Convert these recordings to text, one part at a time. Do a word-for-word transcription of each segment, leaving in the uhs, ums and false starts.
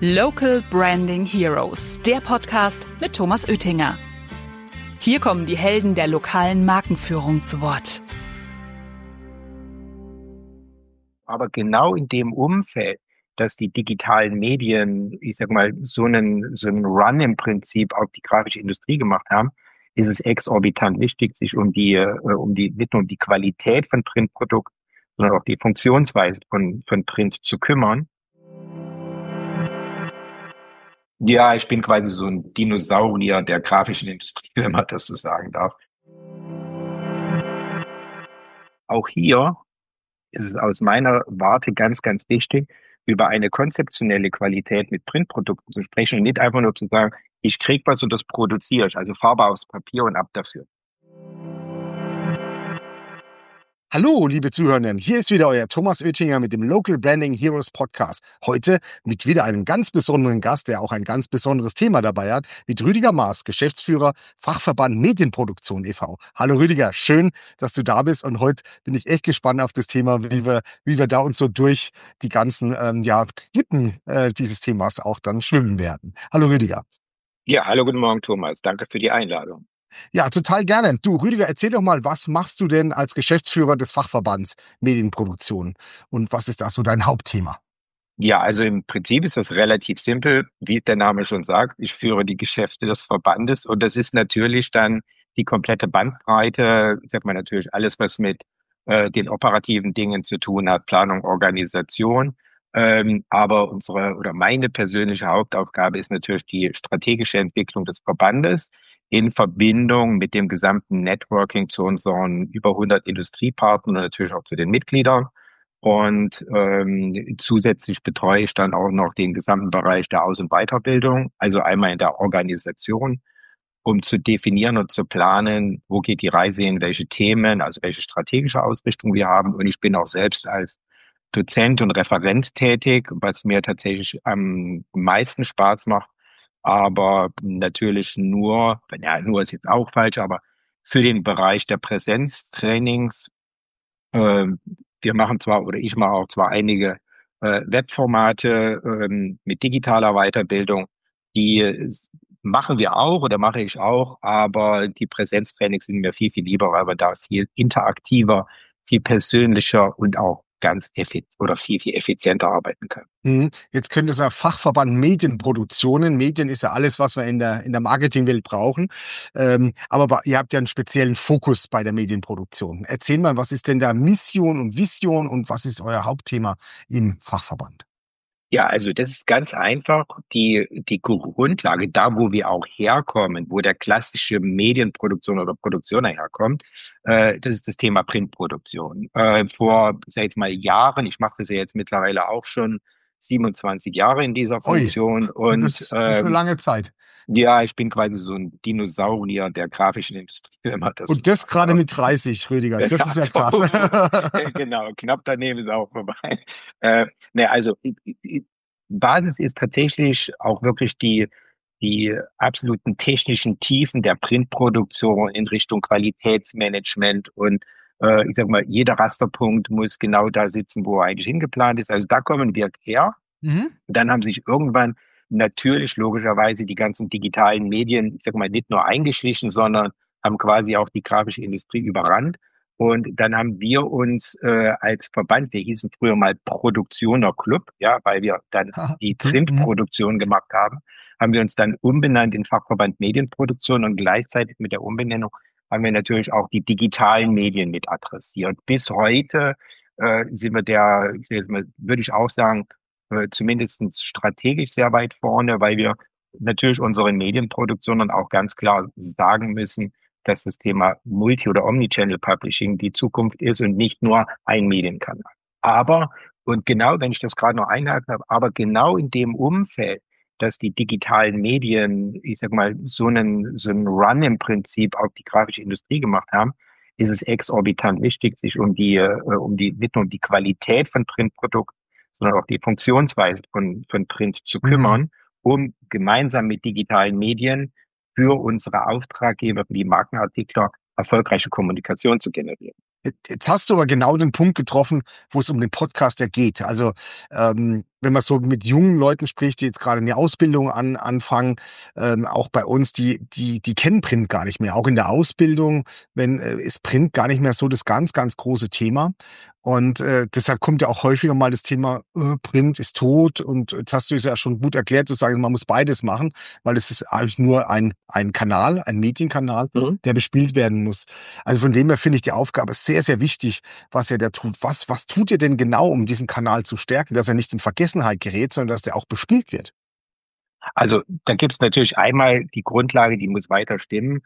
Local Branding Heroes, der Podcast mit Thomas Oettinger. Hier kommen die Helden der lokalen Markenführung zu Wort. Aber genau in dem Umfeld, dass die digitalen Medien, ich sag mal, so einen, so einen Run im Prinzip auf die grafische Industrie gemacht haben, ist es exorbitant wichtig, sich um die, äh, um die, nicht nur um die Qualität von Printprodukten, sondern auch die Funktionsweise von, von Print zu kümmern. Ja, ich bin quasi so ein Dinosaurier der grafischen Industrie, wenn man das so sagen darf. Auch hier ist es aus meiner Warte ganz, ganz wichtig, über eine konzeptionelle Qualität mit Printprodukten zu sprechen und nicht einfach nur zu sagen, ich krieg was und das produziere ich, also Farbe aufs Papier und ab dafür. Hallo, liebe Zuhörenden, hier ist wieder euer Thomas Oettinger mit dem Local Branding Heroes Podcast. Heute mit wieder einem ganz besonderen Gast, der auch ein ganz besonderes Thema dabei hat, mit Rüdiger Maas, Geschäftsführer, Fachverband Medienproduktion e V Hallo Rüdiger, schön, dass du da bist und heute bin ich echt gespannt auf das Thema, wie wir, wie wir da uns so durch die ganzen ähm, ja, Klippen äh, dieses Themas auch dann schwimmen werden. Hallo Rüdiger. Ja, hallo, guten Morgen Thomas, danke für die Einladung. Ja, total gerne. Du, Rüdiger, erzähl doch mal, was machst du denn als Geschäftsführer des Fachverbands Medienproduktion und was ist da so dein Hauptthema? Ja, also im Prinzip ist das relativ simpel, wie der Name schon sagt. Ich führe die Geschäfte des Verbandes und das ist natürlich dann die komplette Bandbreite, sagt man natürlich alles, was mit äh, den operativen Dingen zu tun hat, Planung, Organisation. Ähm, aber unsere oder meine persönliche Hauptaufgabe ist natürlich die strategische Entwicklung des Verbandes in Verbindung mit dem gesamten Networking zu unseren über hundert Industriepartnern und natürlich auch zu den Mitgliedern. Und ähm, zusätzlich betreue ich dann auch noch den gesamten Bereich der Aus- und Weiterbildung, also einmal in der Organisation, um zu definieren und zu planen, wo geht die Reise hin, welche Themen, also welche strategische Ausrichtung wir haben. Und ich bin auch selbst als Dozent und Referent tätig, was mir tatsächlich am meisten Spaß macht, aber natürlich nur, ja, nur ist jetzt auch falsch, aber für den Bereich der Präsenztrainings. Äh, wir machen zwar, oder ich mache auch zwar einige äh, Webformate ähm, mit digitaler Weiterbildung, die äh, machen wir auch oder mache ich auch, aber die Präsenztrainings sind mir viel, viel lieber, weil wir da viel interaktiver, viel persönlicher und auch ganz effizient oder viel, viel effizienter arbeiten können. Mhm. Jetzt könnte es ja Fachverband Medienproduktionen. Medien ist ja alles, was wir in der, in der Marketingwelt brauchen. Ähm, aber ba- ihr habt ja einen speziellen Fokus bei der Medienproduktion. Erzähl mal, was ist denn da Mission und Vision und was ist euer Hauptthema im Fachverband? Ja, also das ist ganz einfach die, die Grundlage, da wo wir auch herkommen, wo der klassische Medienproduktion oder Produktion herkommt, äh, das ist das Thema Printproduktion. Äh, vor, sag ich jetzt mal, Jahren, ich mache das ja jetzt mittlerweile auch schon siebenundzwanzig Jahre in dieser Ui, Funktion und das ist eine ähm, lange Zeit. ja, ich bin quasi so ein Dinosaurier der grafischen Industrie, wenn man das so Und das sagen gerade darf. mit dreißig, Rüdiger. Das ist ja krass. Genau, knapp daneben ist auch vorbei. Äh, ne, also i- i- Basis ist tatsächlich auch wirklich die die absoluten technischen Tiefen der Printproduktion in Richtung Qualitätsmanagement und äh, ich sag mal, jeder Rasterpunkt muss genau da sitzen, wo er eigentlich hingeplant ist. Also da kommen wir her. Mhm. Dann haben sich irgendwann natürlich logischerweise die ganzen digitalen Medien, ich sag mal, nicht nur eingeschlichen, sondern haben quasi auch die grafische Industrie überrannt. Und dann haben wir uns äh, als Verband, wir hießen früher mal Produktioner Club, ja, weil wir dann Ah, die okay. Mhm. Printproduktion gemacht haben, haben wir uns dann umbenannt in Fachverband Medienproduktion und gleichzeitig mit der Umbenennung haben wir natürlich auch die digitalen Medien mit adressiert. Bis heute äh, sind wir der, ich sag jetzt mal, würde ich auch sagen, äh, zumindest strategisch sehr weit vorne, weil wir natürlich unseren Medienproduktionen auch ganz klar sagen müssen, dass das Thema Multi- oder Omnichannel Publishing die Zukunft ist und nicht nur ein Medienkanal. Aber, und genau, wenn ich das gerade noch einhaken habe, aber genau in dem Umfeld, dass die digitalen Medien, ich sag mal, so einen, so einen Run im Prinzip auf die grafische Industrie gemacht haben, ist es exorbitant wichtig, sich um die, äh, um die, nicht nur um die Qualität von Printprodukten, sondern auch die Funktionsweise von, von Print zu Mhm. kümmern, um gemeinsam mit digitalen Medien für unsere Auftraggeber, für die Markenartikler, erfolgreiche Kommunikation zu generieren. Jetzt jetzt hast du aber genau den Punkt getroffen, wo es um den Podcast ja geht. Also ähm, wenn man so mit jungen Leuten spricht, die jetzt gerade eine Ausbildung an, anfangen, ähm, auch bei uns, die, die, die kennen Print gar nicht mehr. Auch in der Ausbildung, wenn, äh, ist Print gar nicht mehr so das ganz, ganz große Thema. Und äh, deshalb kommt ja auch häufiger mal das Thema, äh, Print ist tot. Und jetzt hast du es ja schon gut erklärt, zu sagen, man muss beides machen, weil es ist eigentlich nur ein, ein Kanal, ein Medienkanal, Mhm. der bespielt werden muss. Also von dem her finde ich die Aufgabe sehr, sehr wichtig, was ihr da tut. Was, was tut ihr denn genau, um diesen Kanal zu stärken, dass er nicht in Vergessenheit gerät, sondern dass der auch bespielt wird? Also da gibt es natürlich einmal die Grundlage, die muss weiter stimmen.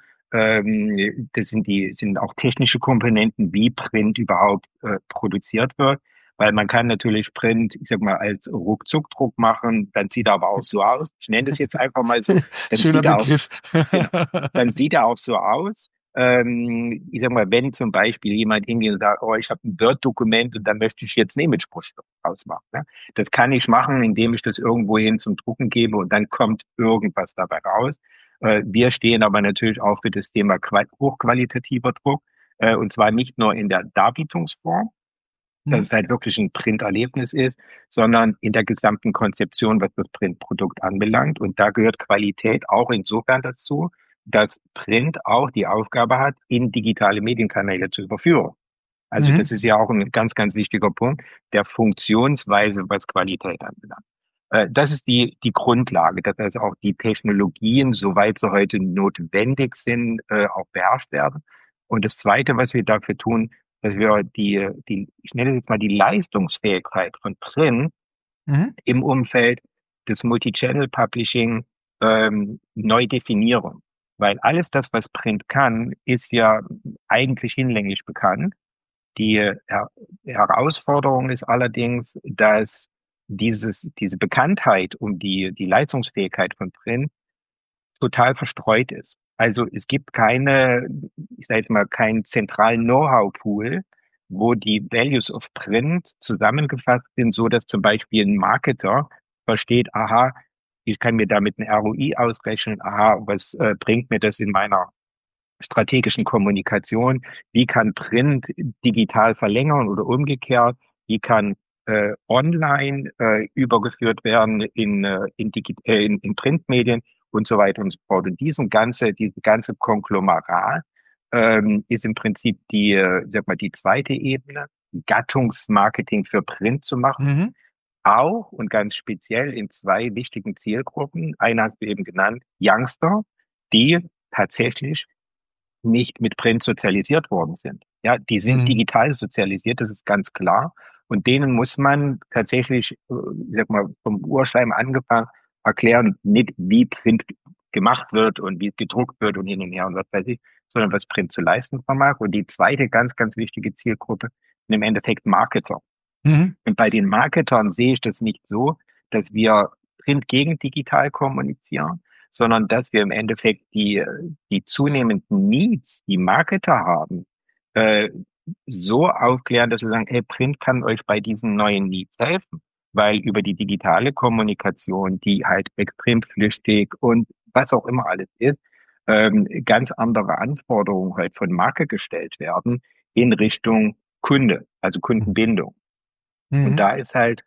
Ähm, das sind die sind auch technische Komponenten, wie Print überhaupt äh, produziert wird. Weil man kann natürlich Print, ich sag mal, als Ruckzuckdruck machen, dann sieht er aber auch so aus. Ich nenne das jetzt einfach mal so. Dann Schöner sieht er auch, Begriff. genau, dann sieht er auch so aus. Ähm, ich sag mal, wenn zum Beispiel jemand hingeht und sagt, oh, ich habe ein Word-Dokument und dann möchte ich jetzt einen Imagebruch ausmachen. Ne? Das kann ich machen, indem ich das irgendwo hin zum Drucken gebe und dann kommt irgendwas dabei raus. Äh, wir stehen aber natürlich auch für das Thema qual- hochqualitativer Druck, äh, und zwar nicht nur in der Darbietungsform, dass Mhm. es halt wirklich ein Printerlebnis ist, sondern in der gesamten Konzeption, was das Printprodukt anbelangt. Und da gehört Qualität auch insofern dazu, dass Print auch die Aufgabe hat, in digitale Medienkanäle zu überführen. Also Mhm. das ist ja auch ein ganz, ganz wichtiger Punkt der Funktionsweise, was Qualität anbelangt. Äh, Das ist die, die Grundlage, dass also auch die Technologien, soweit sie heute notwendig sind, äh, auch beherrscht werden. Und das Zweite, was wir dafür tun, dass wir die, die, ich nenne es jetzt mal die Leistungsfähigkeit von Print Mhm. im Umfeld des Multi-Channel-Publishing ähm, neu definieren. Weil alles das, was Print kann, ist ja eigentlich hinlänglich bekannt. Die Her Herausforderung ist allerdings, dass dieses, diese Bekanntheit um die, die Leistungsfähigkeit von Print total verstreut ist. Also es gibt keine, ich sage jetzt mal, keinen zentralen Know-how-Pool, wo die Values of Print zusammengefasst sind, so dass zum Beispiel ein Marketer versteht, aha, ich kann mir damit ein R O I ausrechnen, aha, was äh, bringt mir das in meiner strategischen Kommunikation? Wie kann Print digital verlängern oder umgekehrt? Wie kann äh, online äh, übergeführt werden in, äh, in, Digi äh, in, in Printmedien und so weiter und so fort? Und diesen ganze, diese ganze Konglomerat ähm, ist im Prinzip die, äh, sag mal, die zweite Ebene, Gattungsmarketing für Print zu machen. Mhm. Auch und ganz speziell in zwei wichtigen Zielgruppen. Eine hast du eben genannt, Youngster, die tatsächlich nicht mit Print sozialisiert worden sind. Ja, die sind Mhm. digital sozialisiert, das ist ganz klar. Und denen muss man tatsächlich, äh, ich sag mal, vom Urschleim angefangen erklären, nicht wie Print gemacht wird und wie es gedruckt wird und hin und her und was weiß ich, sondern was Print zu leisten vermag. Und die zweite ganz, ganz wichtige Zielgruppe sind im Endeffekt Marketer. Mhm. Und bei den Marketern sehe ich das nicht so, dass wir Print gegen digital kommunizieren, sondern dass wir im Endeffekt die, die zunehmenden Needs, die Marketer haben, äh, so aufklären, dass wir sagen, hey, Print kann euch bei diesen neuen Needs helfen, weil über die digitale Kommunikation, die halt extrem flüchtig und was auch immer alles ist, ähm, ganz andere Anforderungen halt von Marke gestellt werden in Richtung Kunde, also Kundenbindung. Und Mhm. da ist halt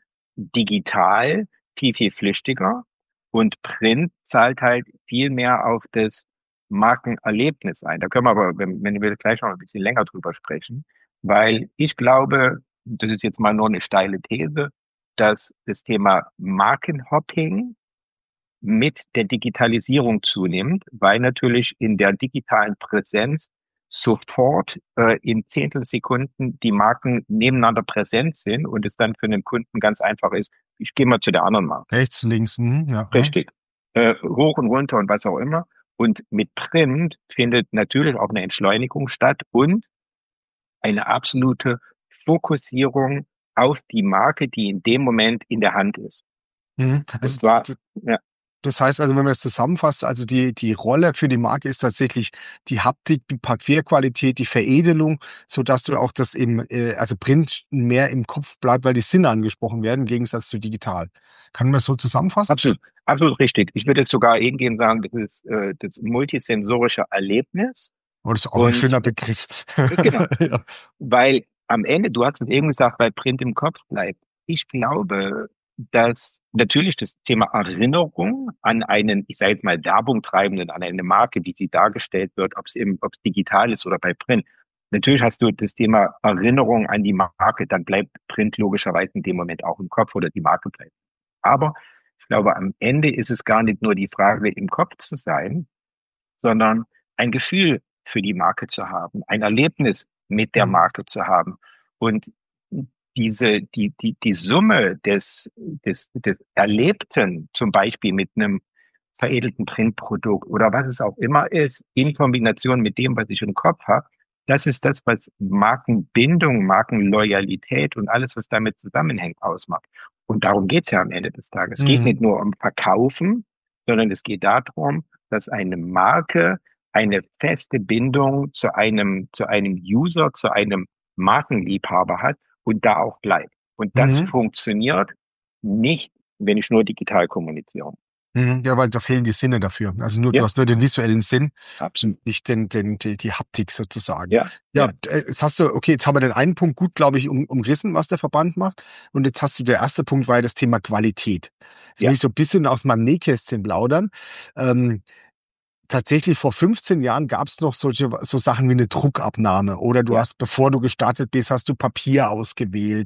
digital viel, viel flüchtiger und Print zahlt halt viel mehr auf das Markenerlebnis ein. Da können wir aber, wenn, wenn wir gleich noch ein bisschen länger drüber sprechen, weil ich glaube, das ist jetzt mal nur eine steile These, dass das Thema Markenhopping mit der Digitalisierung zunimmt, weil natürlich in der digitalen Präsenz sofort äh, in Zehntelsekunden die Marken nebeneinander präsent sind und es dann für den Kunden ganz einfach ist, ich gehe mal zu der anderen Marke. Rechts, links, mhm. Ja. Richtig. Äh, hoch und runter und was auch immer. Und mit Print findet natürlich auch eine Entschleunigung statt und eine absolute Fokussierung auf die Marke, die in dem Moment in der Hand ist. Mhm. Und Also, zwar, d- ja, das heißt also, wenn man es zusammenfasst, also die, die Rolle für die Marke ist tatsächlich die Haptik, die Papierqualität, die Veredelung, sodass du auch das im, äh, also Print mehr im Kopf bleibt, weil die Sinne angesprochen werden, im Gegensatz zu digital. Kann man das so zusammenfassen? absolut, absolut richtig. Ich würde jetzt sogar hingehen und sagen, das ist äh, das multisensorische Erlebnis. Oh, das ist auch ein Und schöner Begriff. äh, genau, Ja. weil am Ende, du hast es eben gesagt, weil Print im Kopf bleibt. Ich glaube, dass natürlich das Thema Erinnerung an einen, ich sage jetzt mal, Werbung treibenden, an eine Marke, wie sie dargestellt wird, ob es eben, ob es digital ist oder bei Print. Natürlich hast du das Thema Erinnerung an die Marke, dann bleibt Print logischerweise in dem Moment auch im Kopf oder die Marke bleibt. Aber ich glaube, am Ende ist es gar nicht nur die Frage, im Kopf zu sein, sondern ein Gefühl für die Marke zu haben, ein Erlebnis mit der Mhm. Marke zu haben. Und diese, die, die, die Summe des, des, des Erlebten, zum Beispiel mit einem veredelten Printprodukt oder was es auch immer ist, in Kombination mit dem, was ich im Kopf habe, das ist das, was Markenbindung, Markenloyalität und alles, was damit zusammenhängt, ausmacht. Und darum geht's ja am Ende des Tages. Es geht Mhm. nicht nur um Verkaufen, sondern es geht darum, dass eine Marke eine feste Bindung zu einem, zu einem User, zu einem Markenliebhaber hat und da auch bleibt. Und das Mhm. funktioniert nicht, wenn ich nur digital kommuniziere. Mhm. Ja, weil da fehlen die Sinne dafür. Also nur, du Ja, hast nur den visuellen Sinn absolut. und nicht den, den, die, die Haptik sozusagen. Ja, Ja, ja, äh, jetzt hast du, okay, jetzt haben wir den einen Punkt gut, glaube ich, um, umrissen, was der Verband macht. Und jetzt hast du, der erste Punkt war ja das Thema Qualität. Jetzt will ja. ich so ein bisschen aus meinem Nähkästchen plaudern. Ähm, Tatsächlich vor fünfzehn Jahren gab es noch solche so Sachen wie eine Druckabnahme oder du Ja. hast, bevor du gestartet bist, hast du Papier ausgewählt.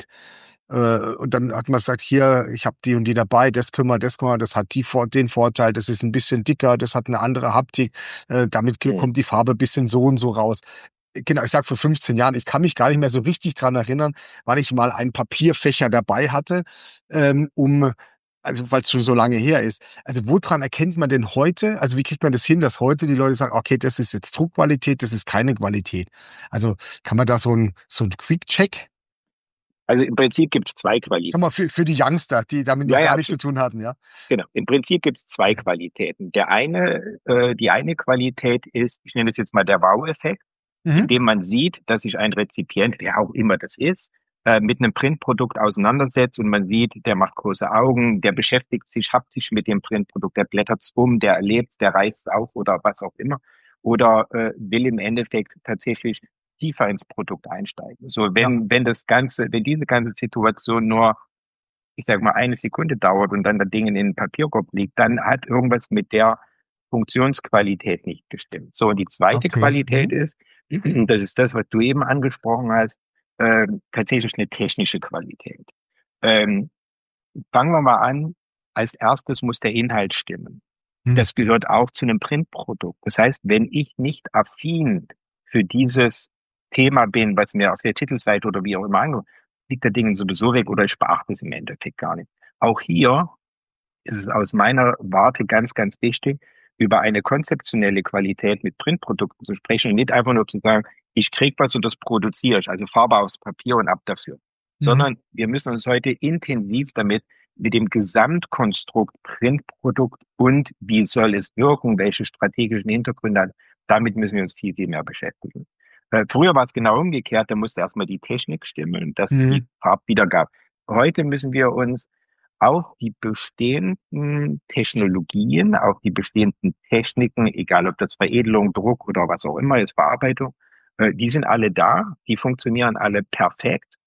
Äh, und dann hat man gesagt, hier, ich habe die und die dabei, das können wir, das können wir, das hat die, Vor- den Vorteil, das ist ein bisschen dicker, das hat eine andere Haptik, äh, damit ge- Hm. kommt die Farbe ein bisschen so und so raus. Genau, ich sag vor fünfzehn Jahren, ich kann mich gar nicht mehr so richtig dran erinnern, wann ich mal einen Papierfächer dabei hatte, ähm, um, also weil es schon so lange her ist. Also woran erkennt man denn heute, also wie kriegt man das hin, dass heute die Leute sagen, okay, das ist jetzt Druckqualität, das ist keine Qualität. Also kann man da so ein so ein Quick-Check? Also im Prinzip gibt es zwei Sag mal, Qualitäten. für, für die Youngster, die damit noch Ja, ja, gar nichts zu absolut. tun hatten, ja. Genau. Im Prinzip gibt es zwei Qualitäten. Der eine, äh, die eine Qualität ist, ich nenne es jetzt mal der Wow-Effekt, Mhm. indem man sieht, dass sich ein Rezipient, wer auch immer das ist, äh, mit einem Printprodukt auseinandersetzt und man sieht, der macht große Augen, der beschäftigt sich haptisch mit dem Printprodukt, der blättert es um, der erlebt, der reißt es auf oder was auch immer. Oder äh, will im Endeffekt tatsächlich tiefer ins Produkt einsteigen. So, Ja. wenn, wenn das Ganze, wenn diese ganze Situation nur, ich sag mal, eine Sekunde dauert und dann das Ding in den Papierkorb liegt, dann hat irgendwas mit der Funktionsqualität nicht gestimmt. So, und die zweite Okay. Qualität Mhm. ist, das ist das, was du eben angesprochen hast, äh, tatsächlich eine technische Qualität. Ähm, fangen wir mal an. Als erstes muss der Inhalt stimmen. Mhm. Das gehört auch zu einem Printprodukt. Das heißt, wenn ich nicht affin für dieses Thema bin, was mir auf der Titelseite oder wie auch immer angeht, liegt der Ding sowieso weg oder ich beachte es im Endeffekt gar nicht. Auch hier ist es aus meiner Warte ganz, ganz wichtig, über eine konzeptionelle Qualität mit Printprodukten zu sprechen und nicht einfach nur zu sagen, ich krieg was und das produziere ich, also Farbe aufs Papier und ab dafür. Mhm. Sondern wir müssen uns heute intensiv damit, mit dem Gesamtkonstrukt Printprodukt und wie soll es wirken, welche strategischen Hintergründe hat, damit müssen wir uns viel, viel mehr beschäftigen. Äh, früher war es genau umgekehrt, da musste erstmal die Technik stimmen, dass die Mhm. Farbwiedergabe. Heute müssen wir uns auf die bestehenden Technologien, auf die bestehenden Techniken, egal ob das Veredelung, Druck oder was auch immer ist, Bearbeitung, äh, die sind alle da, die funktionieren alle perfekt,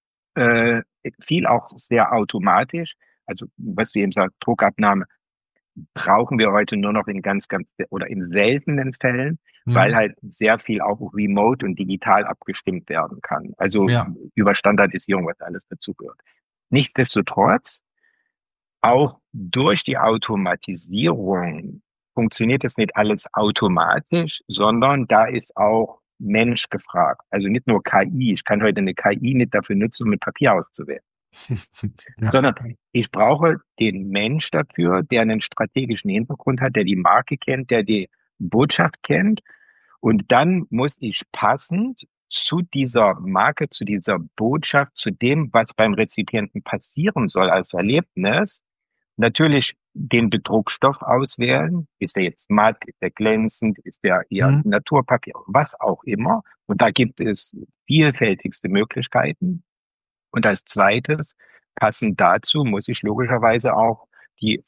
äh, viel auch sehr automatisch. Also was du eben sagst, Druckabnahme brauchen wir heute nur noch in ganz, ganz oder in seltenen Fällen, weil Mhm. halt sehr viel auch remote und digital abgestimmt werden kann. Also Ja. über Standardisierung, was alles dazugehört. Nichtsdestotrotz, auch durch die Automatisierung funktioniert es nicht alles automatisch, sondern da ist auch Mensch gefragt. Also nicht nur K I. Ich kann heute eine K I nicht dafür nutzen, um mit Papier auszuwählen, Ja. sondern ich brauche den Mensch dafür, der einen strategischen Hintergrund hat, der die Marke kennt, der die Botschaft kennt. Und dann muss ich passend zu dieser Marke, zu dieser Botschaft, zu dem, was beim Rezipienten passieren soll als Erlebnis, natürlich den Bedruckstoff auswählen. Ist der jetzt matt? Ist der glänzend? Ist der eher Mhm. Naturpapier? Was auch immer. Und da gibt es vielfältigste Möglichkeiten. Und als zweites, passend dazu, muss ich logischerweise auch die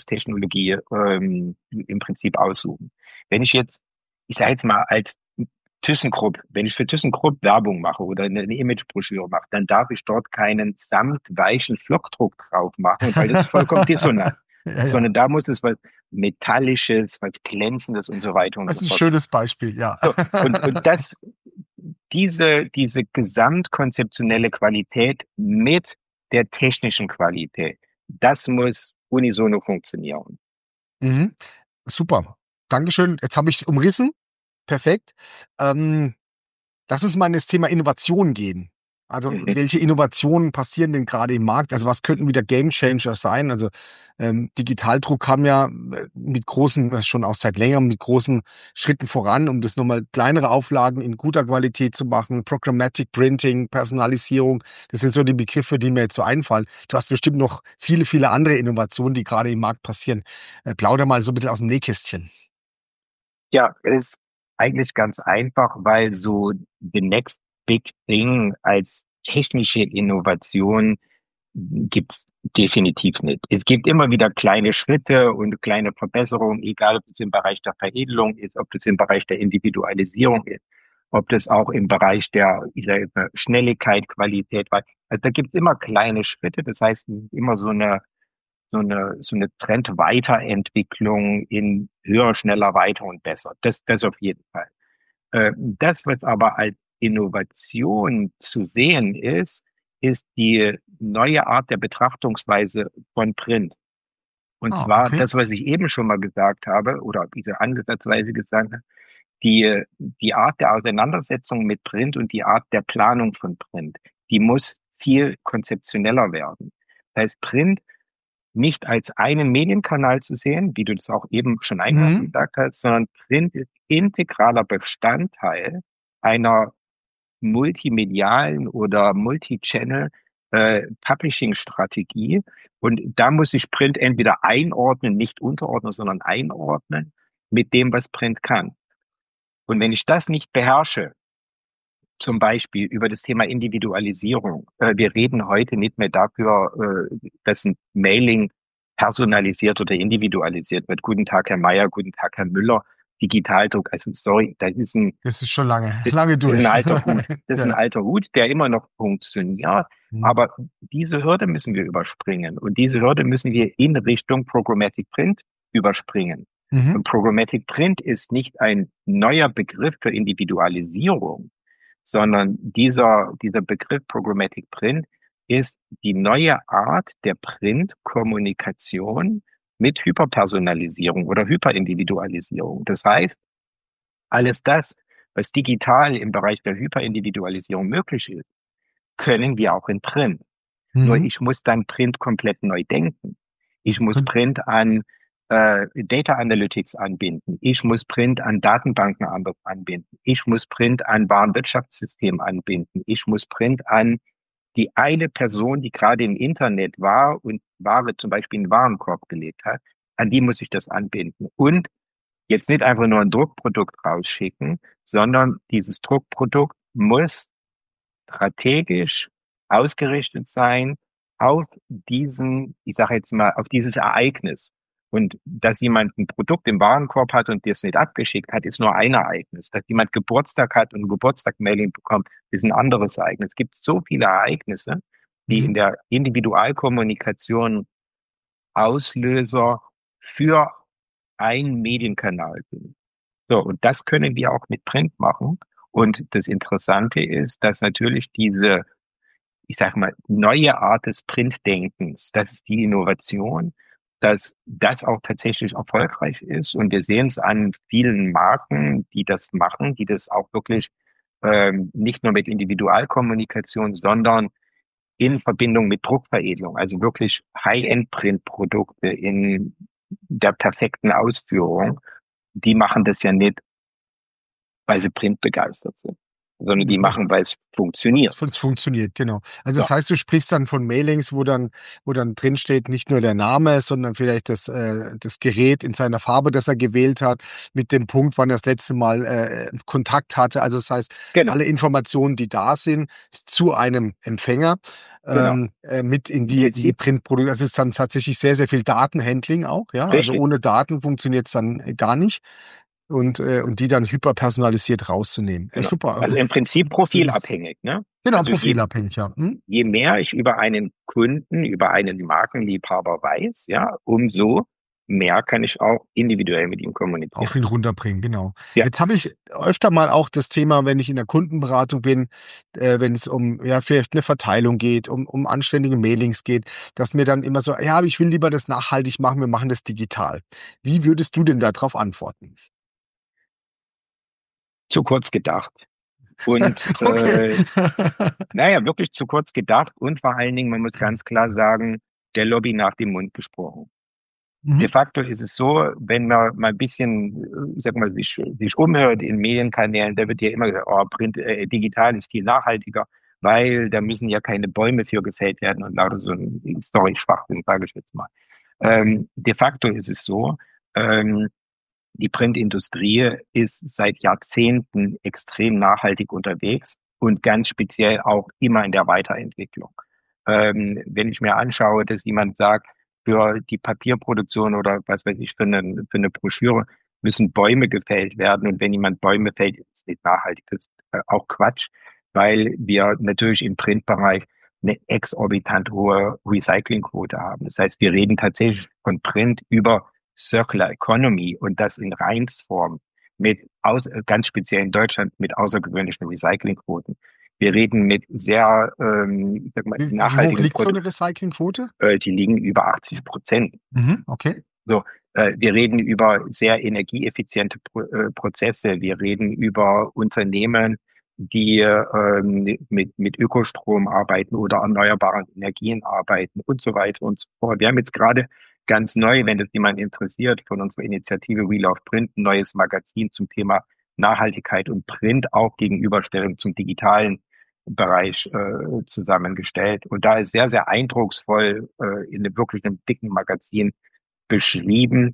Veredelungstechnologie ähm, im Prinzip aussuchen. Wenn ich jetzt, ich sage jetzt mal, als ThyssenKrupp, wenn ich für ThyssenKrupp Werbung mache oder eine, eine Imagebroschüre mache, dann darf ich dort keinen samtweichen Flockdruck drauf machen, weil das ist vollkommen dissonant. Ja, ja. Sondern da muss es was Metallisches, was Glänzendes und so weiter und Das so ist ein fort. schönes Beispiel, ja. So, und, und das, diese, diese gesamtkonzeptionelle Qualität mit der technischen Qualität, das muss unisono funktionieren. Mhm. Super. Dankeschön. Jetzt habe ich umrissen. Perfekt. Ähm, lass uns mal in das Thema Innovation gehen. Also, Mhm. welche Innovationen passieren denn gerade im Markt? Also, was könnten wieder Gamechanger sein? Also, ähm, Digitaldruck kam ja äh, mit großen, äh, schon auch seit längerem mit großen Schritten voran, um das nochmal kleinere Auflagen in guter Qualität zu machen. Programmatic Printing, Personalisierung, das sind so die Begriffe, die mir jetzt so einfallen. Du hast bestimmt noch viele, viele andere Innovationen, die gerade im Markt passieren. Äh, plauder mal so ein bisschen aus dem Nähkästchen. Ja, ist eigentlich ganz einfach, weil so the next big thing als technische Innovation gibt's definitiv nicht. Es gibt immer wieder kleine Schritte und kleine Verbesserungen, egal ob es im Bereich der Veredelung ist, ob das im Bereich der Individualisierung ist, ob das auch im Bereich der, ich sage jetzt mal, Schnelligkeit, Qualität war. Also da gibt's immer kleine Schritte. Das heißt, immer so eine so eine, so eine Trendweiterentwicklung in höher, schneller, weiter und besser. Das, das auf jeden Fall. Äh, Das, was aber als Innovation zu sehen ist, ist die neue Art der Betrachtungsweise von Print. Und Ah, zwar okay. das, was ich eben schon mal gesagt habe, oder diese ansatzweise gesagt habe, die, die Art der Auseinandersetzung mit Print und die Art der Planung von Print, die muss viel konzeptioneller werden. Das heißt, Print nicht als einen Medienkanal zu sehen, wie du das auch eben schon eingangs Mhm. gesagt hast, sondern Print ist integraler Bestandteil einer multimedialen oder Multichannel äh, Publishing-Strategie. Und da muss sich Print entweder einordnen, nicht unterordnen, sondern einordnen mit dem, was Print kann. Und wenn ich das nicht beherrsche, zum Beispiel über das Thema Individualisierung. Äh, wir reden heute nicht mehr dafür, äh, dass ein Mailing personalisiert oder individualisiert wird. Guten Tag, Herr Meier, guten Tag, Herr Müller. Digitaldruck, also sorry, das ist ein, Das ist schon lange, das lange ist ein durch. alter Hut. Das ist ein Ja. alter Hut, der immer noch funktioniert. Mhm. Aber diese Hürde müssen wir überspringen. Und diese Hürde müssen wir in Richtung Programmatic Print überspringen. Mhm. Und Programmatic Print ist nicht ein neuer Begriff für Individualisierung, sondern dieser, dieser Begriff Programmatic Print ist die neue Art der Printkommunikation mit Hyperpersonalisierung oder Hyperindividualisierung. Das heißt, alles das, was digital im Bereich der Hyperindividualisierung möglich ist, können wir auch in Print. Nur Mhm. ich muss dann Print komplett neu denken. Ich muss Könnt- Print an äh, Data Analytics anbinden. Ich muss Print an Datenbanken anders anbinden. Ich muss Print an Warenwirtschaftssystem anbinden. Ich muss Print an die eine Person, die gerade im Internet war und Ware zum Beispiel in den Warenkorb gelegt hat, an die muss ich das anbinden. Und jetzt nicht einfach nur ein Druckprodukt rausschicken, sondern dieses Druckprodukt muss strategisch ausgerichtet sein auf diesen, ich sage jetzt mal, auf dieses Ereignis. Und dass jemand ein Produkt im Warenkorb hat und das nicht abgeschickt hat, ist nur ein Ereignis. Dass jemand Geburtstag hat und ein Geburtstag-Mailing bekommt, ist ein anderes Ereignis. Es gibt so viele Ereignisse, die in Mhm. der Individualkommunikation Auslöser für einen Medienkanal sind. So, und das können wir auch mit Print machen. Und das Interessante ist, dass natürlich diese, ich sage mal, neue Art des Printdenkens, das ist die Innovation, dass das auch tatsächlich erfolgreich ist. Und wir sehen es an vielen Marken, die das machen, die das auch wirklich ähm, nicht nur mit Individualkommunikation, sondern in Verbindung mit Druckveredelung, also wirklich High-End-Print-Produkte in der perfekten Ausführung, die machen das ja nicht, weil sie printbegeistert sind, sondern die Nee. machen, weil es funktioniert. Es funktioniert, genau. Also So, das heißt, du sprichst dann von Mailings, wo dann, wo dann drin steht, nicht nur der Name, sondern vielleicht das, äh, das Gerät in seiner Farbe, das er gewählt hat, mit dem Punkt, wann er das letzte Mal äh, Kontakt hatte. Also das heißt, genau, alle Informationen, die da sind, zu einem Empfänger genau. ähm, äh, mit in Im die, die Prinzip Printprodukte. Das ist dann tatsächlich sehr, sehr viel Datenhandling auch, ja. Also richtig, ohne Daten funktioniert es dann gar nicht. und, äh, und die dann hyperpersonalisiert rauszunehmen. Äh, Genau. super. Also im Prinzip profilabhängig, ne? Genau, Also je, profilabhängig, ja. Hm? je mehr ich über einen Kunden, über einen Markenliebhaber weiß, ja, umso mehr kann ich auch individuell mit ihm Auf kommunizieren. ihn runterbringen, genau. Ja. Jetzt habe ich öfter mal auch das Thema, wenn ich in der Kundenberatung bin, äh, wenn es um ja vielleicht eine Verteilung geht, um um anständige Mailings geht, dass mir dann immer so: „Ja, aber ich will lieber das nachhaltig machen, wir machen das digital.“ Wie würdest du denn da drauf antworten? Zu kurz gedacht. Und Okay. äh, naja, wirklich zu kurz gedacht und vor allen Dingen, man muss ganz klar sagen, der Lobby nach dem Mund gesprochen. De Mhm. facto ist es so, wenn man mal ein bisschen, äh, sag mal, sich, sich umhört in Medienkanälen, da wird ja immer gesagt, oh, Print, äh, digital ist viel nachhaltiger, weil da müssen ja keine Bäume für gefällt werden und lauter so ein Story-Schwachsinn, sage ich jetzt mal. Ähm, de facto ist es so, ähm, die Printindustrie ist seit Jahrzehnten extrem nachhaltig unterwegs und ganz speziell auch immer in der Weiterentwicklung. Ähm, wenn ich mir anschaue, dass jemand sagt, für die Papierproduktion oder was weiß ich, für eine, für eine Broschüre müssen Bäume gefällt werden. Und wenn jemand Bäume fällt, ist es nicht nachhaltig. Das ist äh, auch Quatsch, weil wir natürlich im Printbereich eine exorbitant hohe Recyclingquote haben. Das heißt, wir reden tatsächlich von Print über Circular Economy und das in Reinsform mit aus, ganz speziell in Deutschland mit außergewöhnlichen Recyclingquoten. Wir reden mit sehr, ähm, ich sag mal, Wie wie hoch nachhaltigen liegt so Produkten, eine Recyclingquote? äh, die liegen über achtzig Prozent. Mhm, okay. So, äh, wir reden über sehr energieeffiziente Pro äh, Prozesse. Wir reden über Unternehmen, die ähm, mit, mit Ökostrom arbeiten oder erneuerbaren Energien arbeiten und so weiter und so fort. Wir haben jetzt gerade ganz neu, wenn das jemand interessiert, von unserer Initiative We Love Print ein neues Magazin zum Thema Nachhaltigkeit und Print auch Gegenüberstellung zum digitalen Bereich äh, zusammengestellt. Und da ist sehr, sehr eindrucksvoll äh, in einem wirklich einem dicken Magazin beschrieben,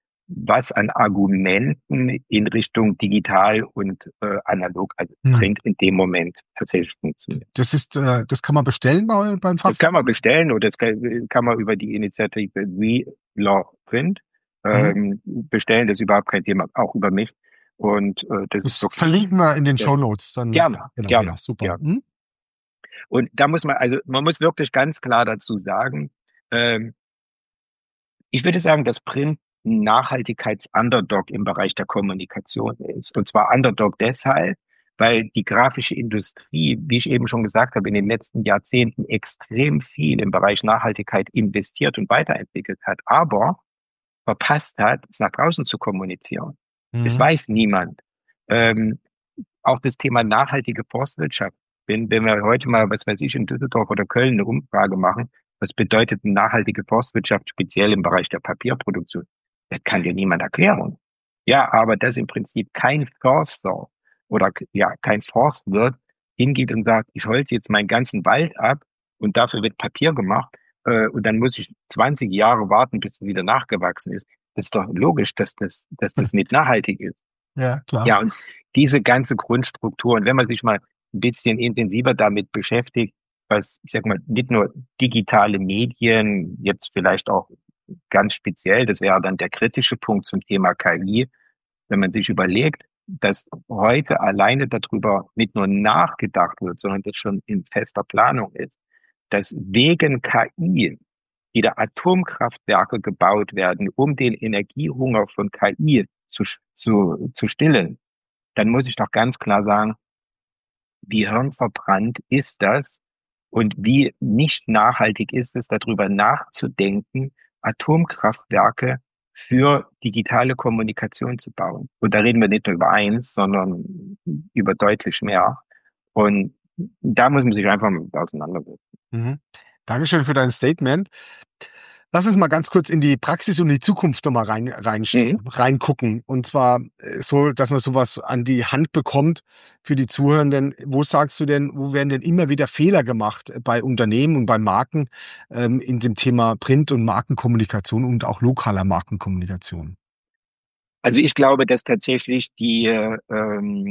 was an Argumenten in Richtung digital und äh, analog, also Hm. Print in dem Moment tatsächlich funktioniert. Das ist, äh, das kann man bestellen bei, beim Das kann man Fachhandel? bestellen oder das kann, kann man über die Initiative We Love Print Mhm. ähm, bestellen. Das ist überhaupt kein Thema, auch über mich. Und äh, das ist Das wirklich verlinken wir in den sehr Shownotes dann. gerne, Ja, genau, gerne, ja, super. gerne. Mhm. Und da muss man, also man muss wirklich ganz klar dazu sagen, ähm, ich würde sagen, dass Print ein Nachhaltigkeits-Underdog im Bereich der Kommunikation ist. Und zwar Underdog deshalb, weil die grafische Industrie, wie ich eben schon gesagt habe, in den letzten Jahrzehnten extrem viel im Bereich Nachhaltigkeit investiert und weiterentwickelt hat, aber verpasst hat, es nach draußen zu kommunizieren. Das Mhm. weiß niemand. Ähm, auch das Thema nachhaltige Forstwirtschaft. Wenn, wenn wir heute mal, was weiß ich, in Düsseldorf oder Köln eine Umfrage machen, was bedeutet eine nachhaltige Forstwirtschaft speziell im Bereich der Papierproduktion? Das kann dir niemand erklären. Ja, aber dass im Prinzip kein Förster oder ja, kein Forstwirt hingeht und sagt, ich holze jetzt meinen ganzen Wald ab und dafür wird Papier gemacht, äh, und dann muss ich zwanzig Jahre warten, bis es wieder nachgewachsen ist. Das ist doch logisch, dass das, dass das nicht nachhaltig ist. Ja, klar. Ja, und diese ganze Grundstruktur, und wenn man sich mal ein bisschen intensiver damit beschäftigt, was, ich sag mal, nicht nur digitale Medien, jetzt vielleicht auch ganz speziell, das wäre dann der kritische Punkt zum Thema K I, wenn man sich überlegt, dass heute alleine darüber nicht nur nachgedacht wird, sondern das schon in fester Planung ist, dass wegen K I wieder Atomkraftwerke gebaut werden, um den Energiehunger von K I zu, zu, zu stillen, dann muss ich doch ganz klar sagen, wie hirnverbrannt ist das und wie nicht nachhaltig ist es, darüber nachzudenken, Atomkraftwerke für digitale Kommunikation zu bauen. Und da reden wir nicht nur über eins, sondern über deutlich mehr. Und da muss man sich einfach mit auseinandersetzen. Mhm. Dankeschön für dein Statement. Lass uns mal ganz kurz in die Praxis und die Zukunft noch mal rein, rein, Mhm. reingucken. Und zwar äh, so, dass man sowas an die Hand bekommt für die Zuhörenden. Wo sagst du denn, wo werden denn immer wieder Fehler gemacht bei Unternehmen und bei Marken ähm, in dem Thema Print- und Markenkommunikation und auch lokaler Markenkommunikation? Also ich glaube, dass tatsächlich die, ähm,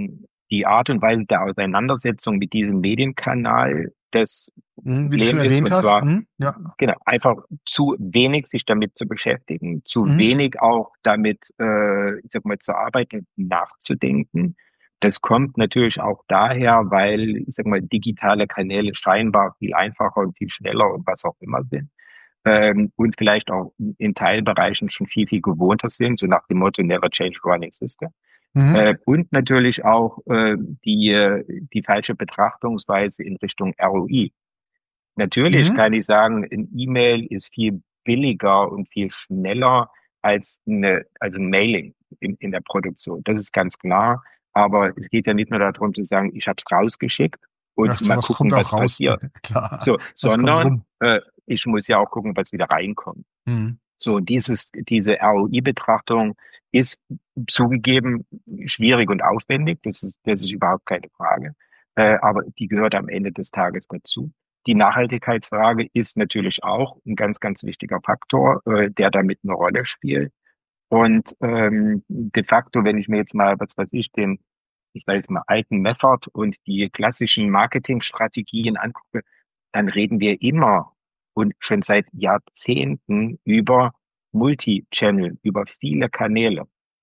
die Art und Weise der Auseinandersetzung mit diesem Medienkanal das Mhm, wie du schon Problem ist, erwähnt und hast. zwar Mhm, ja. genau, einfach zu wenig sich damit zu beschäftigen, zu Mhm. wenig auch damit, äh, ich sag mal, zu arbeiten, nachzudenken. Das kommt natürlich auch daher, weil, ich sag mal, digitale Kanäle scheinbar viel einfacher und viel schneller und was auch immer sind. Ähm, und vielleicht auch in Teilbereichen schon viel, viel gewohnter sind, so nach dem Motto Never Change Running System. Mhm. Äh, und natürlich auch äh, die, äh, die falsche Betrachtungsweise in Richtung R O I. Natürlich Mhm. kann ich sagen, ein E-Mail ist viel billiger und viel schneller als eine, also ein Mailing in, in der Produktion. Das ist ganz klar. Aber es geht ja nicht nur darum zu sagen, ich habe es rausgeschickt Ja, und mal sowas kommt gucken, was auch raus. passiert. Klar, So, was kommt sondern rum? äh, ich muss ja auch gucken, was wieder reinkommt. Mhm. So, dieses, diese R O I-Betrachtung ist zugegeben schwierig und aufwendig. Das ist, das ist überhaupt keine Frage. Äh, aber die gehört am Ende des Tages dazu. Die Nachhaltigkeitsfrage ist natürlich auch ein ganz, ganz wichtiger Faktor, äh, der damit eine Rolle spielt. Und ähm, de facto, wenn ich mir jetzt mal, was weiß ich, den, ich sage jetzt mal, alten Method und die klassischen Marketingstrategien angucke, dann reden wir immer und schon seit Jahrzehnten über Multi-Channel, über viele Kanäle.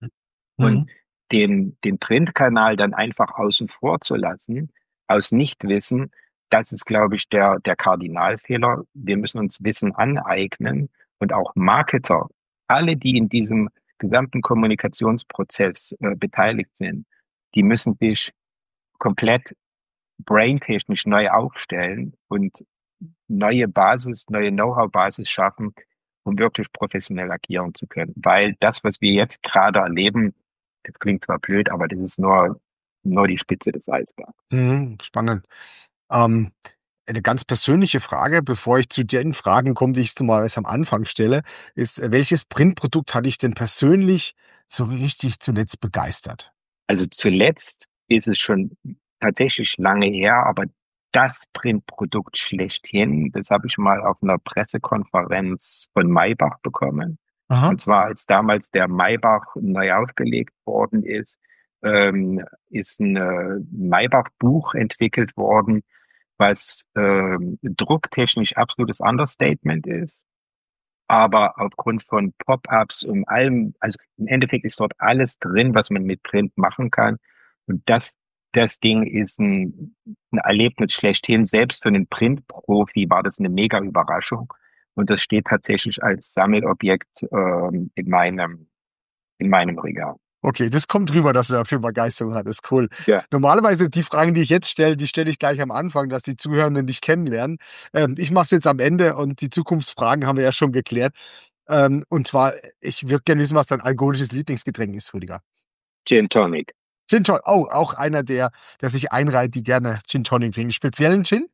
Und Mhm. den, den Printkanal dann einfach außen vor zu lassen, aus Nichtwissen, das ist, glaube ich, der, der Kardinalfehler. Wir müssen uns Wissen aneignen und auch Marketer, alle, die in diesem gesamten Kommunikationsprozess äh, beteiligt sind, die müssen sich komplett braintechnisch neu aufstellen und neue Basis, neue Know-how-Basis schaffen, um wirklich professionell agieren zu können. Weil das, was wir jetzt gerade erleben, das klingt zwar blöd, aber das ist nur, nur die Spitze des Eisbergs. Mhm. Spannend. Ähm, eine ganz persönliche Frage, bevor ich zu den Fragen komme, die ich zumeist am Anfang stelle, ist, äh, welches Printprodukt hat dich denn persönlich so richtig zuletzt begeistert? Also zuletzt ist es schon tatsächlich lange her, aber das Printprodukt schlechthin, das habe ich mal auf einer Pressekonferenz von Maybach bekommen. Aha. Und zwar, als damals der Maybach neu aufgelegt worden ist, ähm, ist ein äh, Maybach-Buch entwickelt worden, was ähm, drucktechnisch absolutes Understatement ist. Aber aufgrund von Pop-ups und allem, also im Endeffekt ist dort alles drin, was man mit Print machen kann. Und das, das Ding ist ein, ein Erlebnis schlechthin. Selbst für einen Printprofi war das eine mega Überraschung. Und das steht tatsächlich als Sammelobjekt ähm, in meinem, in meinem Regal. Okay, das kommt rüber, dass du dafür Begeisterung hattest. Cool. Ja. Normalerweise die Fragen, die ich jetzt stelle, die stelle ich gleich am Anfang, dass die Zuhörenden dich kennenlernen. Ähm, ich mache es jetzt am Ende und die Zukunftsfragen haben wir ja schon geklärt. Ähm, und zwar, ich würde gerne wissen, was dein alkoholisches Lieblingsgetränk ist, Rüdiger. Gin Tonic. Gin Tonic. Oh, auch einer, der, der sich einreiht, die gerne Gin Tonic trinken. Speziellen Gin?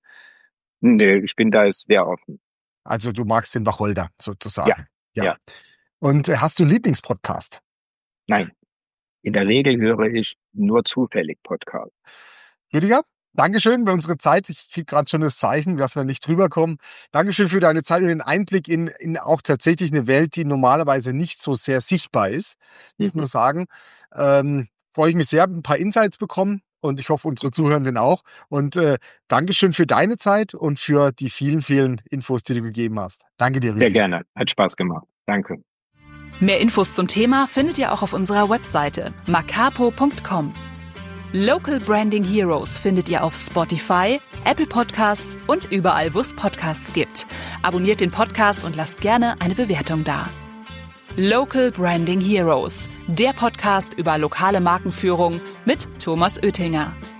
Nö, ich bin da sehr offen. Also du magst den Wacholder Ja, sozusagen. Ja. ja, Und äh, hast du einen Lieblingspodcast? nein. In der Regel höre ich nur zufällig Podcasts. Rüdiger, Dankeschön für unsere Zeit. Ich kriege gerade schon das Zeichen, dass wir nicht drüber kommen. Dankeschön für deine Zeit und den Einblick in, in auch tatsächlich eine Welt, die normalerweise nicht so sehr sichtbar ist, muss man Mhm. sagen. Ähm, freue ich mich sehr, ein paar Insights bekommen und ich hoffe, unsere Zuhörenden auch. Und äh, Dankeschön für deine Zeit und für die vielen, vielen Infos, die du gegeben hast. Danke dir, Rüdiger. Sehr gerne. Hat Spaß gemacht. Danke. Mehr Infos zum Thema findet ihr auch auf unserer Webseite macapo punkt com. Local Branding Heroes findet ihr auf Spotify, Apple Podcasts und überall, wo es Podcasts gibt. Abonniert den Podcast und lasst gerne eine Bewertung da. Local Branding Heroes, der Podcast über lokale Markenführung mit Thomas Oettinger.